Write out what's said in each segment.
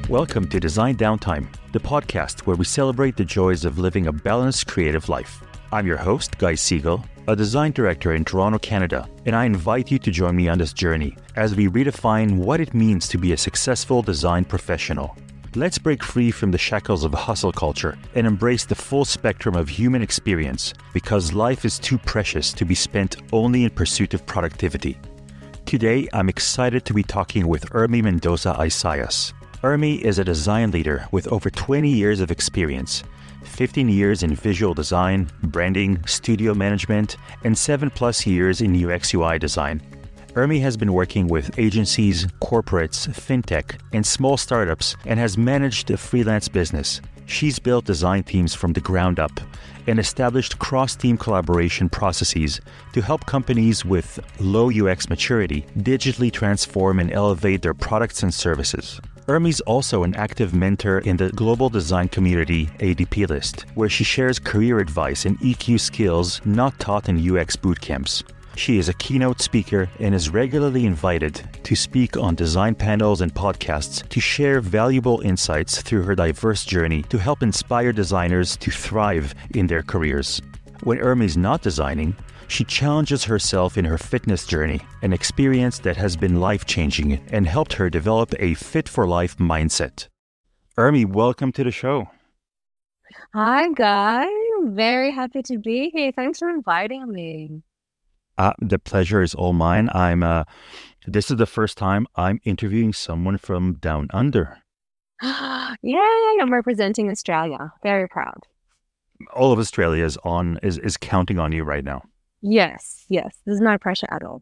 Welcome to Design Downtime, the podcast where we celebrate the joys of living a balanced creative life. I'm your host, Guy Siegel, a design director in Toronto, Canada, and I invite you to join me on this journey as we redefine what it means to be a successful design professional. Let's break free from the shackles of hustle culture and embrace the full spectrum of human experience because life is too precious to be spent only in pursuit of productivity. Today, I'm excited to be talking with Ermi Mendoza Isaias. Ermi is a design leader with over 20 years of experience, 15 years in visual design, branding, studio management, and 7+ years in UX UI design. Ermi has been working with agencies, corporates, fintech, and small startups and has managed a freelance business. She's built design teams from the ground up and established cross-team collaboration processes to help companies with low UX maturity digitally transform and elevate their products and services. Ermi's also an active mentor in the global design community ADP list, where she shares career advice and EQ skills not taught in UX bootcamps. She is a keynote speaker and is regularly invited to speak on design panels and podcasts to share valuable insights through her diverse journey to help inspire designers to thrive in their careers. When Ermi's not designing, she challenges herself in her fitness journey, an experience that has been life-changing and helped her develop a fit-for-life mindset. Ermi, welcome to the show. Hi, Guy. Very happy to be here. Thanks for inviting me. The pleasure is all mine. This is the first time I'm interviewing someone from Down Under. Yay, I'm representing Australia. Very proud. All of Australia is counting on you right now. Yes. There's no pressure at all.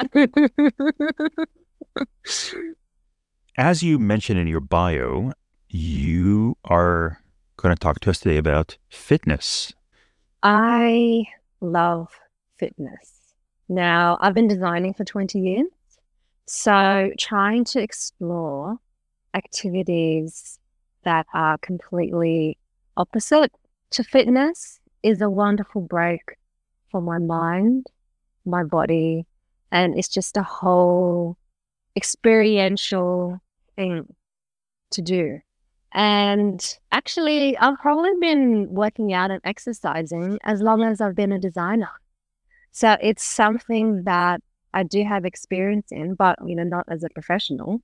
As you mentioned in your bio, you are going to talk to us today about fitness. I love fitness. Now, I've been designing for 20 years, so trying to explore activities that are completely opposite to fitness is a wonderful break for my mind, my body, and it's just a whole experiential thing to do. And actually, I've probably been working out and exercising as long as I've been a designer. So it's something that I do have experience in, but, not as a professional.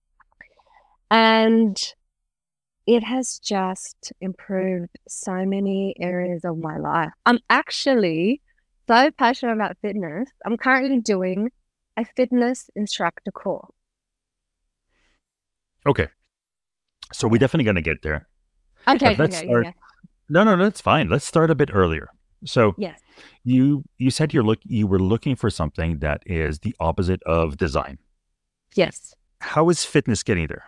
And it has just improved so many areas of my life. I'm actually so passionate about fitness. I'm currently doing a fitness instructor course. Okay. So we're definitely going to get there. Okay. Let's start. Yeah. No, that's fine. Let's start a bit earlier. So yes. You said you were looking for something that is the opposite of design. Yes. How is fitness getting there?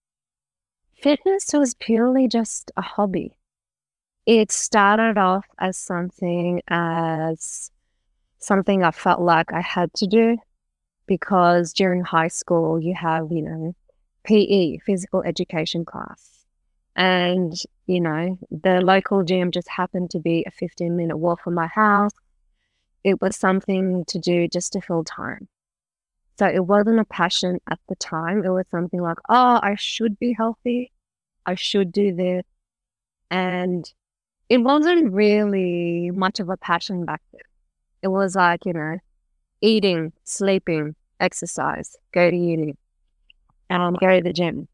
Fitness was purely just a hobby. It started off as something I felt like I had to do because during high school you have, PE, physical education class. And, the local gym just happened to be a 15-minute walk from my house. It was something to do just to fill time. So it wasn't a passion at the time. It was something like, I should be healthy. I should do this. And it wasn't really much of a passion back then. It was like, eating, sleeping, exercise, go to uni, go to the gym.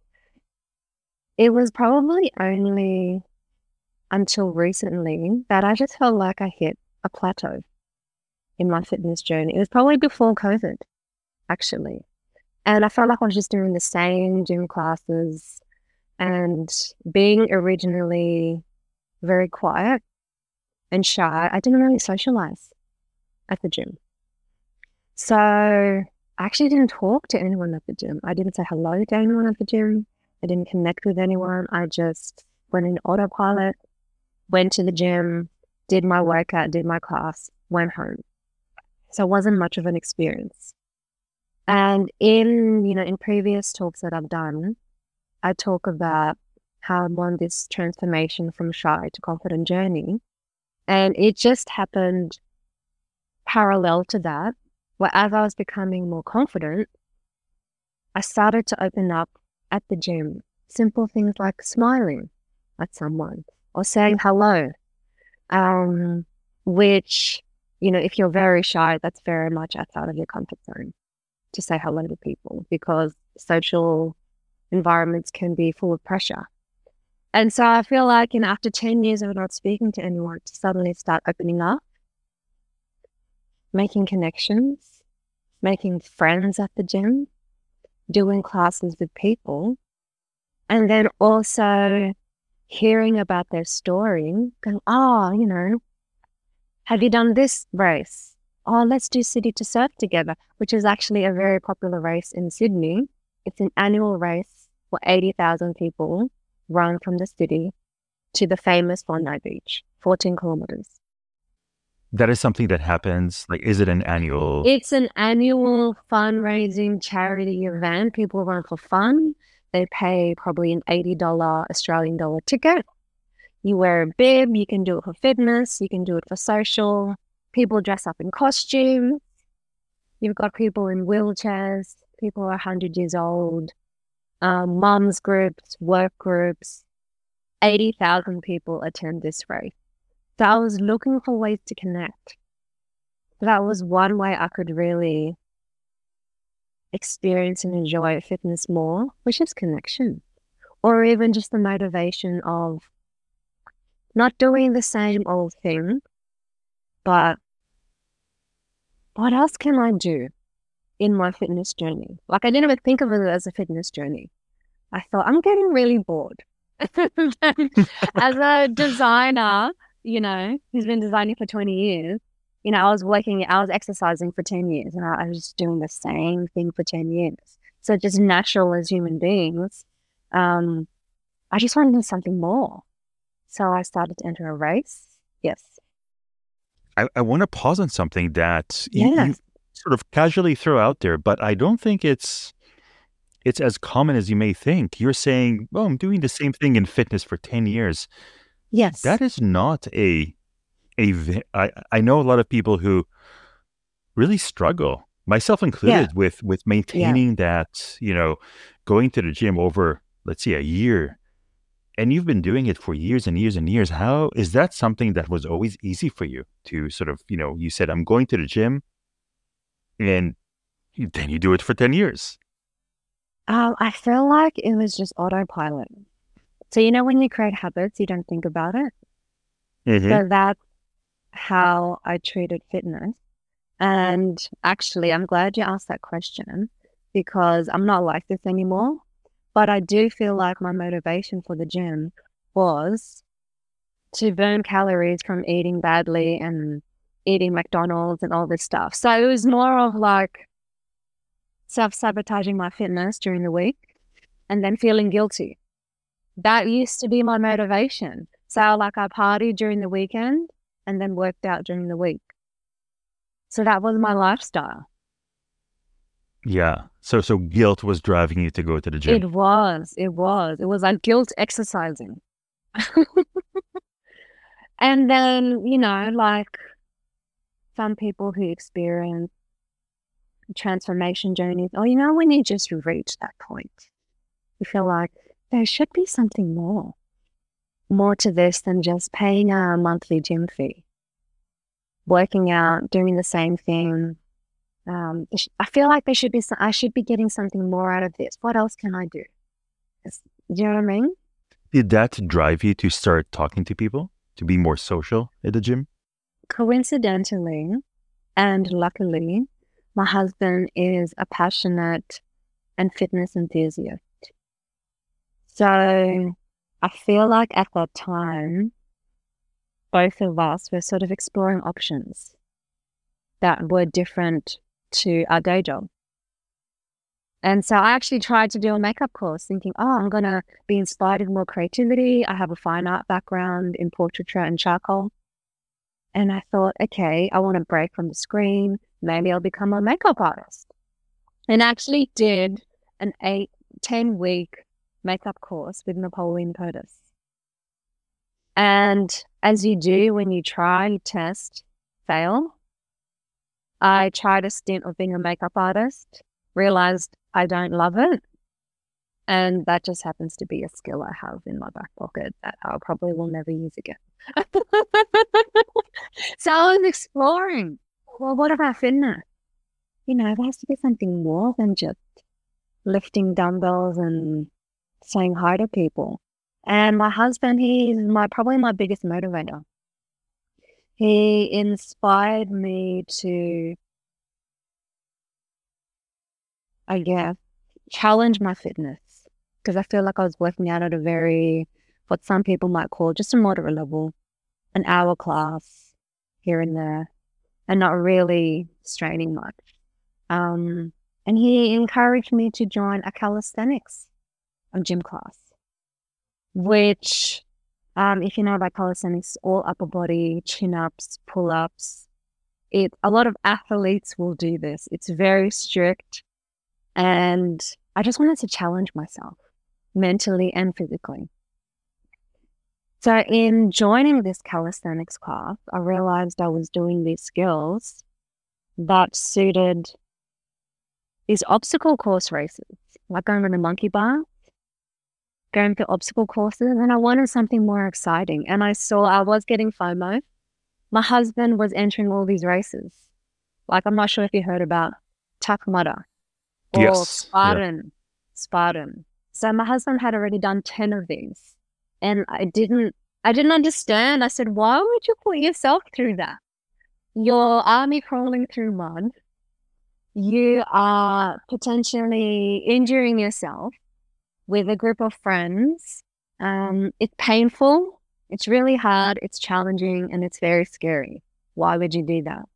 It was probably only until recently that I just felt like I hit a plateau in my fitness journey. It was probably before COVID, actually. And I felt like I was just doing the same gym classes and being originally very quiet and shy. I didn't really socialize at the gym. So I actually didn't talk to anyone at the gym. I didn't say hello to anyone at the gym. I didn't connect with anyone. I just went in autopilot, went to the gym, did my workout, did my class, went home. So it wasn't much of an experience. And in previous talks that I've done, I talk about how I'm on this transformation from shy to confident journey. And it just happened parallel to that, where as I was becoming more confident, I started to open up at the gym simple things like smiling at someone or saying hello, which, if you're very shy, that's very much outside of your comfort zone to say hello to people because social environments can be full of pressure. And so I feel like, after 10 years of not speaking to anyone, to suddenly start opening up, making connections, making friends at the gym, doing classes with people, and then also hearing about their story, going, oh, have you done this race? Oh, let's do City to Surf together, which is actually a very popular race in Sydney. It's an annual race for 80,000 people run from the city to the famous Bondi Beach, 14 kilometers. That is something that happens. Like, is it an annual? It's an annual fundraising charity event. People run for fun. They pay probably an $80 Australian dollar ticket. You wear a bib. You can do it for fitness. You can do it for social. People dress up in costumes. You've got people in wheelchairs. People are 100 years old. Mums groups, work groups. 80,000 people attend this race. So I was looking for ways to connect. That was one way I could really experience and enjoy fitness more, which is connection. Or even just the motivation of not doing the same old thing, but what else can I do in my fitness journey? Like, I didn't even think of it as a fitness journey. I thought, I'm getting really bored. As a designer, who's been designing for 20 years, I was exercising for 10 years and I was just doing the same thing for 10 years. So just natural as human beings, I just wanted something more. So I started to enter a race. Yes. I want to pause on something that you sort of casually throw out there, but I don't think it's as common as you may think. You're saying, "Oh, I'm doing the same thing in fitness for 10 years." Yes. That is not I know a lot of people who really struggle, myself included, with maintaining that, going to the gym over, let's say, a year. And you've been doing it for years and years and years. How is that something that was always easy for you to sort of, you said, I'm going to the gym, and then you do it for 10 years? I feel like it was just autopilot. So, when you create habits, you don't think about it. Mm-hmm. So that's how I treated fitness. And actually, I'm glad you asked that question because I'm not like this anymore. But I do feel like my motivation for the gym was to burn calories from eating badly and eating McDonald's and all this stuff. So it was more of like self-sabotaging my fitness during the week and then feeling guilty. That used to be my motivation. So I partied during the weekend and then worked out during the week. So that was my lifestyle. Yeah. So guilt was driving you to go to the gym. It was like guilt exercising. And then, like some people who experience transformation journeys, when you just reach that point, you feel like there should be something more to this than just paying a monthly gym fee, working out, doing the same thing. I feel like I should be getting something more out of this. What else can I do? Do you know what I mean? Did that drive you to start talking to people, to be more social at the gym? Coincidentally, and luckily, my husband is a passionate and fitness enthusiast. So I feel like at that time, both of us were sort of exploring options that were different to our day job. And so I actually tried to do a makeup course thinking, I'm going to be inspired with more creativity. I have a fine art background in portraiture and charcoal. And I thought, okay, I want to break from the screen. Maybe I'll become a makeup artist. And actually did an 10-week makeup course with Napoleon Curtis. And as you do when you try, you test, fail. I tried a stint of being a makeup artist, realized I don't love it. And that just happens to be a skill I have in my back pocket that I probably will never use again. So I was exploring. Well, what about fitness? There has to be something more than just lifting dumbbells and saying hi to people. And my husband, he's probably my biggest motivator. He inspired me to, I guess, challenge my fitness, because I feel like I was working out at what some people might call just a moderate level, an hour class here and there, and not really straining much. And he encouraged me to join a calisthenics gym class, which, if you know about calisthenics, all upper body, chin-ups, pull-ups. A lot of athletes will do this. It's very strict. And I just wanted to challenge myself mentally and physically. So in joining this calisthenics class, I realized I was doing these skills that suited these obstacle course races, like going on a monkey bar, going through obstacle courses, and I wanted something more exciting. And I saw I was getting FOMO. My husband was entering all these races. Like, I'm not sure if you heard about Tough Mudder or Yes. Spartan. So my husband had already done 10 of these. And I didn't understand. I said, why would you put yourself through that? You're army crawling through mud. You are potentially injuring yourself with a group of friends. It's painful. It's really hard. It's challenging, and it's very scary. Why would you do that?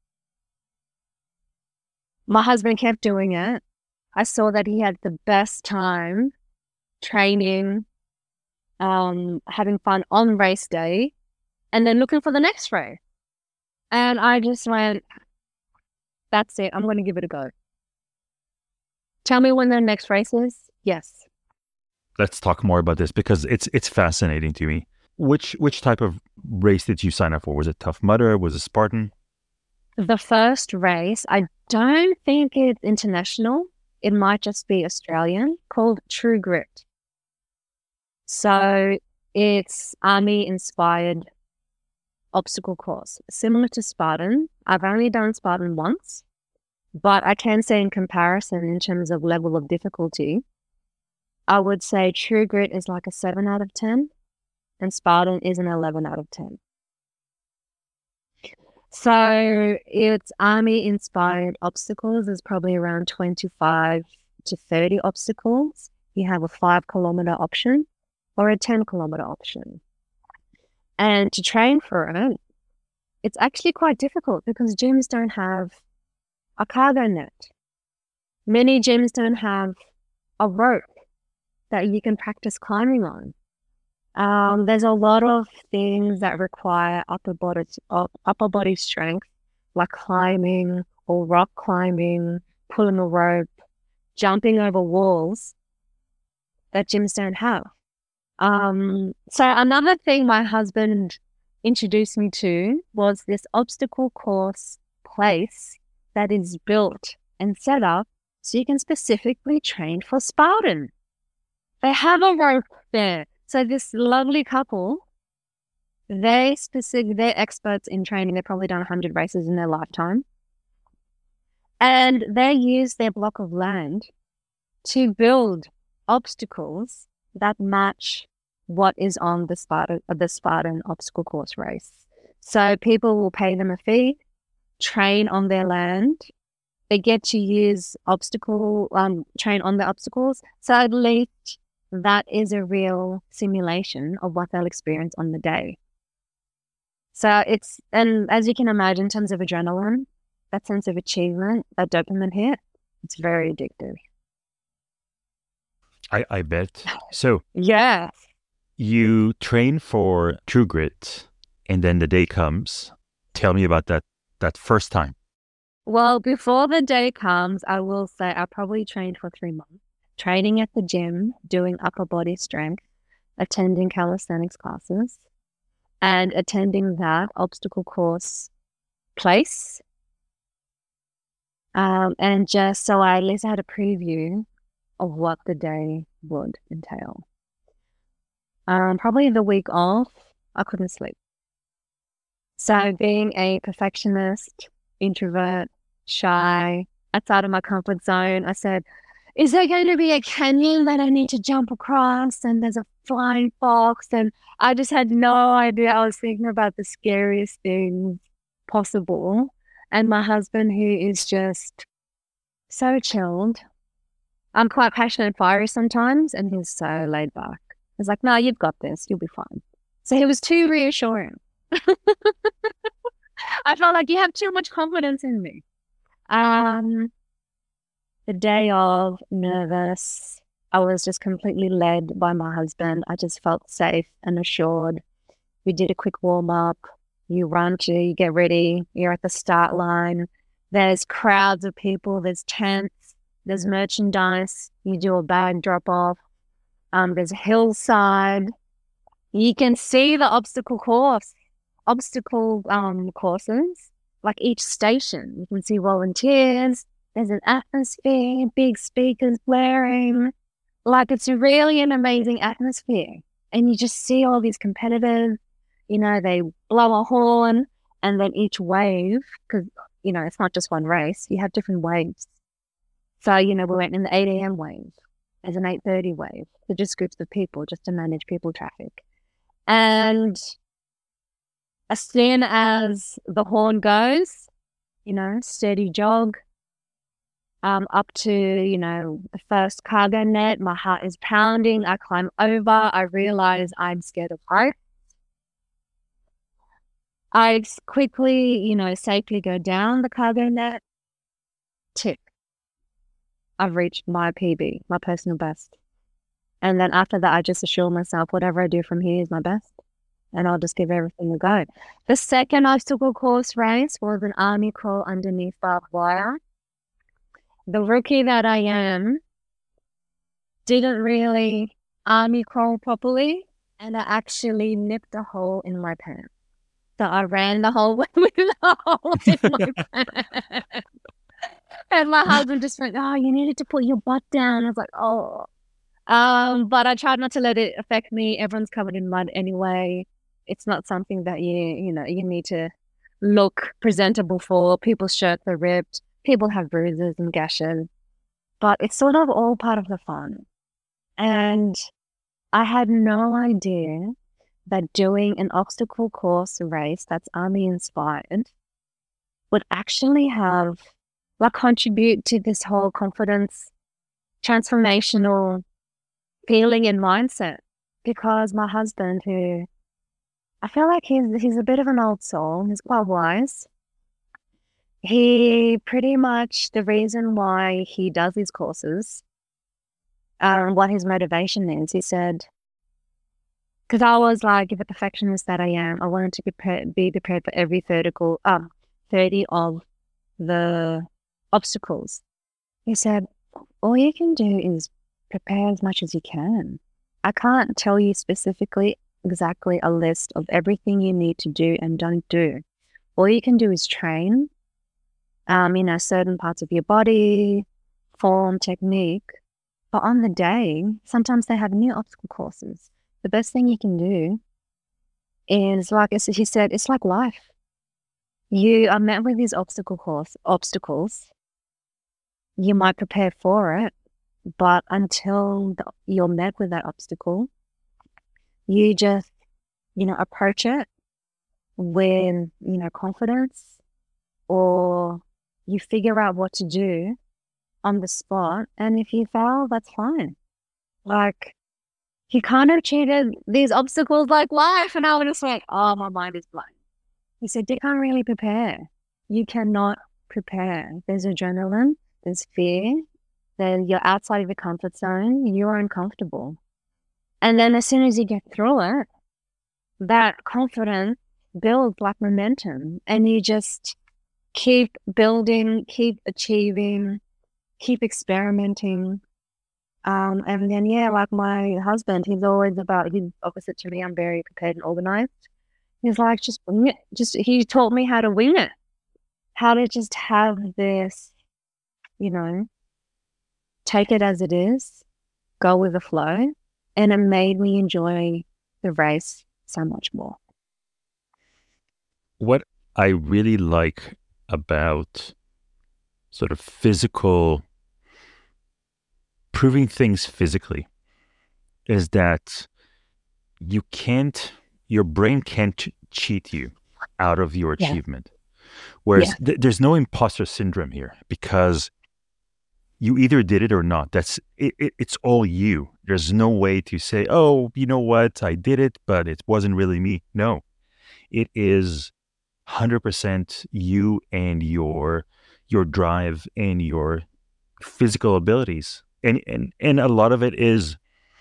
My husband kept doing it. I saw that he had the best time training, having fun on race day, and then looking for the next race. And I just went, that's it. I'm going to give it a go. Tell me when the next race is. Yes. Let's talk more about this, because it's fascinating to me. Which type of race did you sign up for? Was it Tough Mudder? Was it Spartan? The first race, I don't think it's international. It might just be Australian, called True Grit. So it's army-inspired obstacle course, similar to Spartan. I've only done Spartan once, but I can say in comparison, in terms of level of difficulty, I would say True Grit is like a 7 out of 10, and Spartan is an 11 out of 10. So it's army-inspired obstacles. There's probably around 25 to 30 obstacles. You have a 5-kilometer option or a 10-kilometer option. And to train for it, it's actually quite difficult because gyms don't have a cargo net. Many gyms don't have a rope that you can practice climbing on. There's a lot of things that require upper body strength, like climbing or rock climbing, pulling a rope, jumping over walls, that gyms don't have. So another thing my husband introduced me to was this obstacle course place that is built and set up so you can specifically train for Spartan. They have a rope there. So this lovely couple, they're experts in training. They've probably done 100 races in their lifetime. And they use their block of land to build obstacles that match what is on the Spartan obstacle course race. So people will pay them a fee, train on their land. They get to use train on the obstacles. So at least that is a real simulation of what they'll experience on the day. So and as you can imagine, in terms of adrenaline, that sense of achievement, that dopamine hit, it's very addictive. I bet. So yeah, you train for True Grit, and then the day comes. Tell me about that first time. Well, before the day comes, I will say I probably trained for 3 months. Training at the gym, doing upper body strength, attending calisthenics classes, and attending that obstacle course place. And just so I at least had a preview of what the day would entail. Probably the week off, I couldn't sleep. So being a perfectionist, introvert, shy, outside of my comfort zone, I said, is there going to be a canyon that I need to jump across and there's a flying fox? And I just had no idea. I was thinking about the scariest things possible. And my husband, who is just so chilled, I'm quite passionate and fiery sometimes, and he's so laid back. He's like, no, you've got this. You'll be fine. So he was too reassuring. I felt like you have too much confidence in me. The day of, nervous, I was just completely led by my husband. I just felt safe and assured. We did a quick warm up. You run to, you get ready. You're at the start line. There's crowds of people. There's tents. There's merchandise. You do a bag drop off. There's a hillside. You can see the courses, like each station. You can see volunteers. There's an atmosphere, big speakers blaring. Like, it's really an amazing atmosphere. And you just see all these competitors, they blow a horn, and then each wave, because, it's not just one race, you have different waves. So, we went in the 8 a.m. wave. There's an 8:30 wave. They're just groups of people just to manage people traffic. And as soon as the horn goes, steady jog, up to, the first cargo net, my heart is pounding. I climb over. I realize I'm scared of heights. I quickly, safely go down the cargo net. Tick. I've reached my PB, my personal best. And then after that, I just assure myself whatever I do from here is my best. And I'll just give everything a go. The second obstacle course race was an army crawl underneath barbed wire. The rookie that I am didn't really army crawl properly, and I actually nipped a hole in my pants. So I ran the whole way with a hole in my pants. And my husband just went, oh, you needed to put your butt down. I was like, oh. But I tried not to let it affect me. Everyone's covered in mud anyway. It's not something that you need to look presentable for. People's shirts are ripped. People have bruises and gashes. But it's sort of all part of the fun. And I had no idea that doing an obstacle course race that's army inspired would actually contribute to this whole confidence, transformational feeling and mindset. Because my husband, who I feel like he's a bit of an old soul, he's quite wise. He pretty much, the reason why he does these courses, what his motivation is, he said, because I was like, if a perfectionist that I am, I wanted to be prepared for every 30 of the obstacles. He said, all you can do is prepare as much as you can. I can't tell you specifically exactly a list of everything you need to do and don't do. All you can do is train, certain parts of your body, form, technique. But on the day, sometimes they have new obstacle courses. The best thing you can do is, like he said, it's like life. You are met with these obstacles. You might prepare for it, but until you're met with that obstacle, you just, approach it with, confidence, or you figure out what to do on the spot. And if you fail, that's fine. Like, he kind of treated these obstacles like life. And I was just like, oh, my mind is blown. He said, you can't really prepare. You cannot prepare. There's adrenaline, there's fear, then you're outside of your comfort zone, you're uncomfortable. And then as soon as you get through it, that confidence builds like momentum, and you just keep building, keep achieving, keep experimenting. And then, like my husband, he's opposite to me. I'm very prepared and organized. He's like, just wing it. He taught me how to wing it, how to just have this, take it as it is, go with the flow. And it made me enjoy the race so much more. What I really like about sort of proving things physically is that your brain can't cheat you out of your achievement. Whereas there's no imposter syndrome here because you either did it or not. It's all you. There's no way to say, oh, you know what? I did it, but it wasn't really me. No, it is 100% you and your drive and your physical abilities. And a lot of it is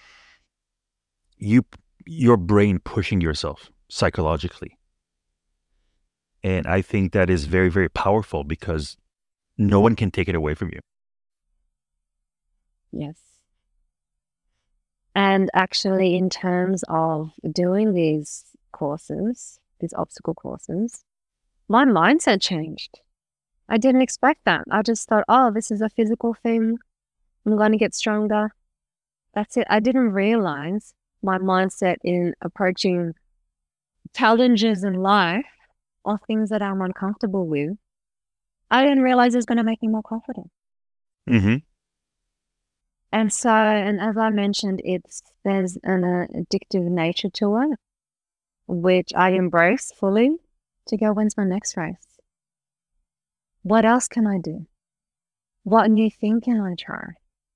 your brain pushing yourself psychologically. And I think that is very, very powerful because no one can take it away from you. Yes. And actually, in terms of doing these courses, these obstacle courses, my mindset changed. I didn't expect that. I just thought, oh, this is a physical thing. I'm going to get stronger. That's it. I didn't realize my mindset in approaching challenges in life or things that I'm uncomfortable with. I didn't realize it was going to make me more confident. Mm-hmm. And so, and as I mentioned, there's an addictive nature to it, which I embrace fully to go, when's my next race? What else can I do? What new thing can I try?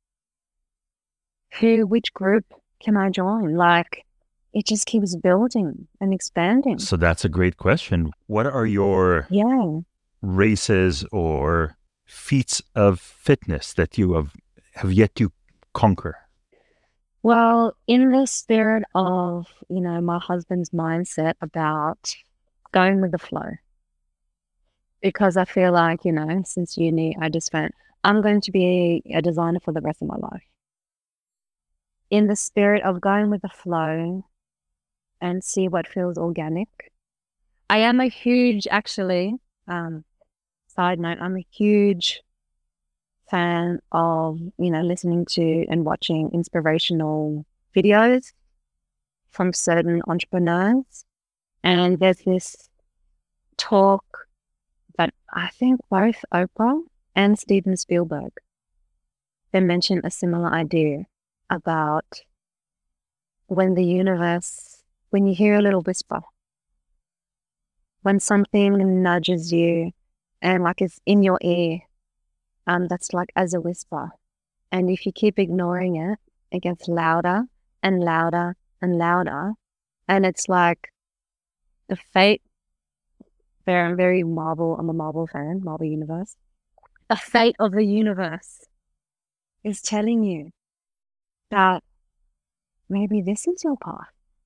Which group can I join? Like, it just keeps building and expanding. So that's a great question. What are your races or feats of fitness that you have yet to conquer? Well, in the spirit of, my husband's mindset about going with the flow, because I feel like, since uni, I just went, I'm going to be a designer for the rest of my life. In the spirit of going with the flow and see what feels organic. I am a huge, actually, side note, I'm a huge fan of, listening to and watching inspirational videos from certain entrepreneurs. And there's this talk that I think both Oprah and Steven Spielberg, they mention a similar idea about when you hear a little whisper, when something nudges you and like it's in your ear, that's like as a whisper. And if you keep ignoring it, it gets louder and louder and louder. And it's like the fate, I'm a Marvel fan, Marvel Universe. The fate of the universe is telling you that maybe this is your path.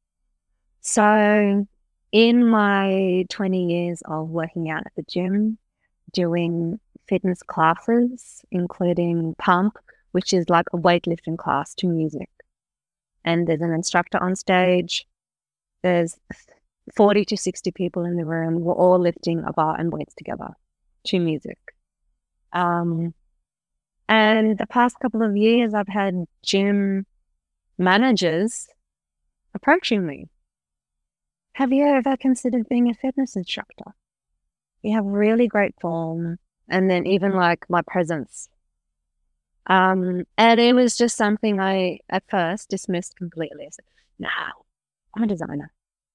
So in my 20 years of working out at the gym, doing fitness classes, including pump, which is like a weightlifting class to music. And there's an instructor on stage. There's 40 to 60 people in the room. We're all lifting a bar and weights together to music. And the past couple of years, I've had gym managers approaching me. Have you ever considered being a fitness instructor? You have really great form. And then even like my presence. And it was just something I at first dismissed completely. I said, no, I'm a designer.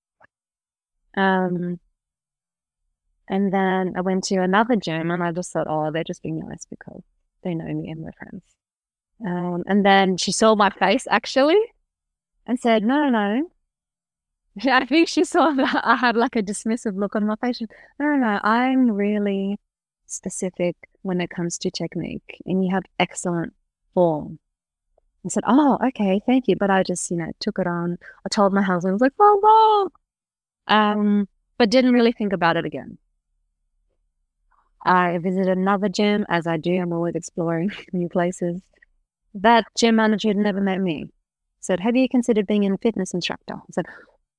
And then I went to another gym and I just thought, oh, they're just being nice because they know me and we're friends. And then she saw my face actually and said, no. I think she saw that I had like a dismissive look on my face. No, I'm really specific when it comes to technique and you have excellent form. I said, oh, okay, thank you. But I just, took it on. I told my husband, I was like, oh, no. But didn't really think about it again. I visited another gym, as I do. I'm always exploring new places. That gym manager had never met me. Said, have you considered being a fitness instructor? I said,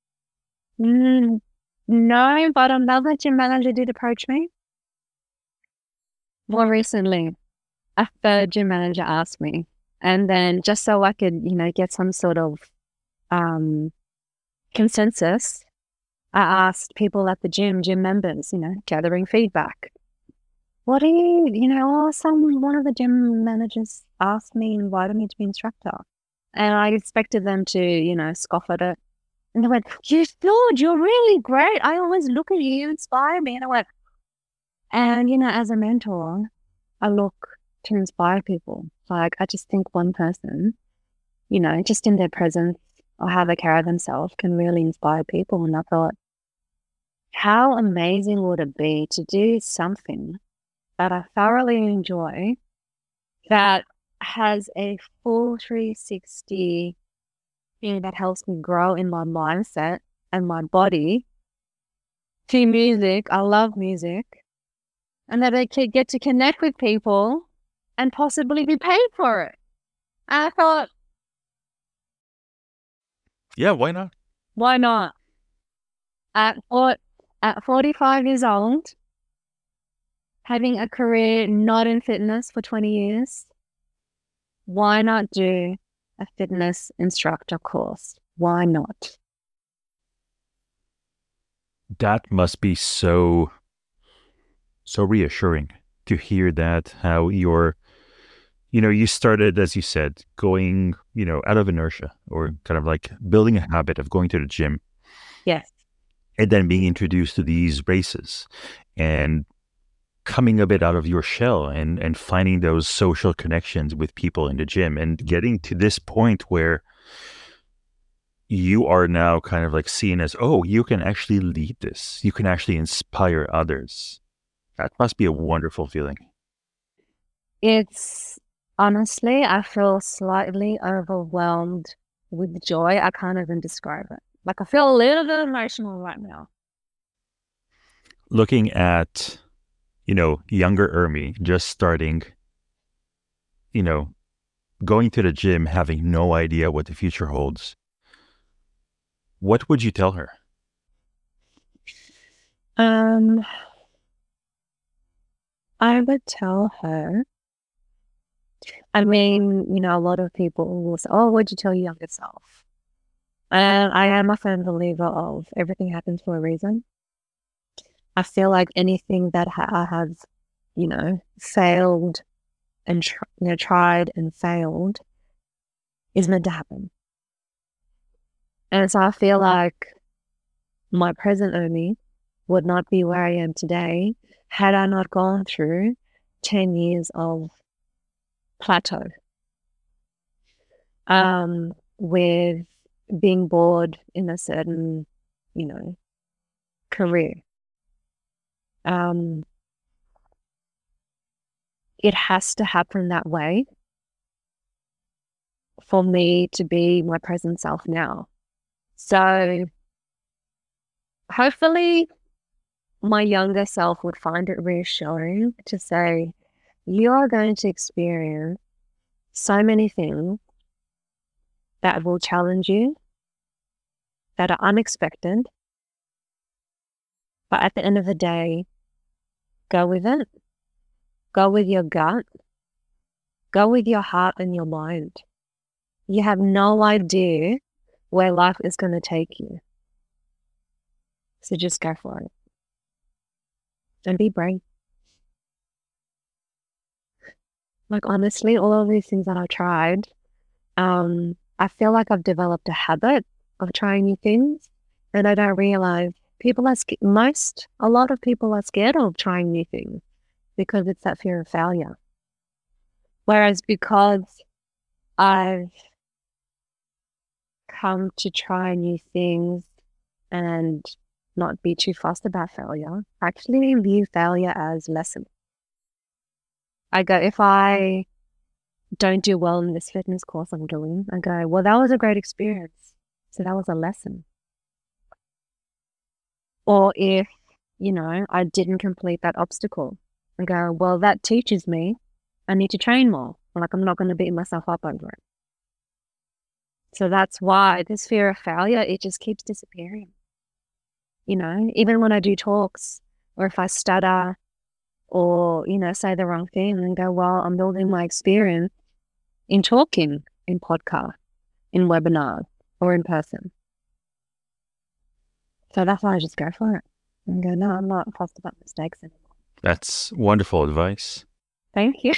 no, but another gym manager did approach me. More recently, a third gym manager asked me, And then just so I could, get some sort of consensus, I asked people at the gym members, gathering feedback. What do one of the gym managers asked me, invited me to be instructor. And I expected them to, scoff at it. And they went, "You thought you're really great. I always look at you, you inspire me." And I went, and as a mentor, I look to inspire people. Like, I just think one person, just in their presence or how they carry themselves can really inspire people. And I thought, how amazing would it be to do something that I thoroughly enjoy, that has a full 360, that helps me grow in my mindset and my body, to music. I love music. And that I could get to connect with people and possibly be paid for it. And I thought, yeah, why not? Why not? At 45 years old, having a career not in fitness for 20 years, why not do a fitness instructor course? Why not? That must be so reassuring to hear that, how you started, as you said, going, out of inertia, or kind of like building a habit of going to the gym. Yes. And then being introduced to these races and coming a bit out of your shell and finding those social connections with people in the gym and getting to this point where you are now kind of like seen as, oh, you can actually lead this. You can actually inspire others. That must be a wonderful feeling. It's honestly, I feel slightly overwhelmed with joy. I can't even describe it. Like, I feel a little bit emotional right now. Looking at, younger Ermi, just starting, going to the gym, having no idea what the future holds, what would you tell her? I would tell her, a lot of people will say, "Oh, what'd you tell your younger self?" And I am a firm believer of everything happens for a reason. I feel like anything that I have, failed and tried and failed is meant to happen. And so I feel like my present Ermi would not be where I am today had I not gone through 10 years of plateau. With being bored in a certain, career. It has to happen that way for me to be my present self now. So hopefully my younger self would find it reassuring to say, you are going to experience so many things that will challenge you, that are unexpected. But at the end of the day, go with it. Go with your gut. Go with your heart and your mind. You have no idea where life is going to take you. So just go for it. And be brave. Like, honestly, all of these things that I've tried, I feel like I've developed a habit of trying new things, and I don't realize a lot of people are scared of trying new things because it's that fear of failure. Whereas because I've come to try new things and not be too fussed about failure, I actually view failure as lesson. I go, if I don't do well in this fitness course I'm doing, I go, well, that was a great experience. So that was a lesson. Or if, I didn't complete that obstacle, I go, well, that teaches me I need to train more. Like, I'm not going to beat myself up over it. So that's why this fear of failure, it just keeps disappearing. Even when I do talks, or if I stutter or, say the wrong thing and go, well, I'm building my experience in talking, in podcast, in webinars, or in person. So that's why I just go for it and go, no, I'm not fussed about mistakes anymore. That's wonderful advice. Thank you.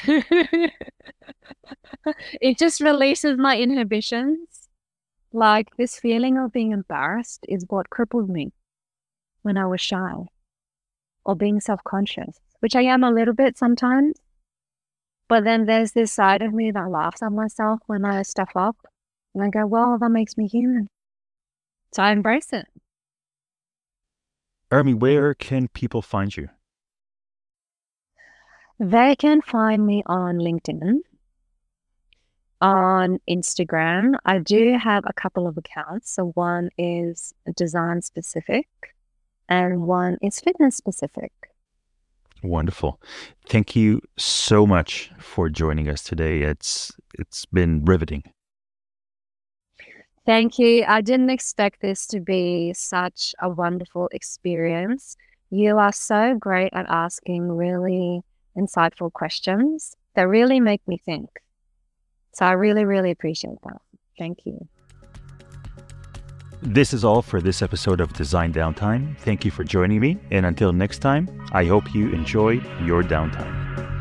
It just releases my inhibitions. Like this feeling of being embarrassed is what crippled me when I was shy or being self-conscious, which I am a little bit sometimes. But then there's this side of me that laughs at myself when I stuff up. And I go, well, that makes me human. So I embrace it. Urmi, where can people find you? They can find me on LinkedIn, on Instagram. I do have a couple of accounts. So one is design specific and one is fitness specific. Wonderful. Thank you so much for joining us today. It's been riveting. Thank you. I didn't expect this to be such a wonderful experience. You are so great at asking really insightful questions that really make me think. So I really, really appreciate that. Thank you. This is all for this episode of Design Downtime. Thank you for joining me. And until next time, I hope you enjoy your downtime.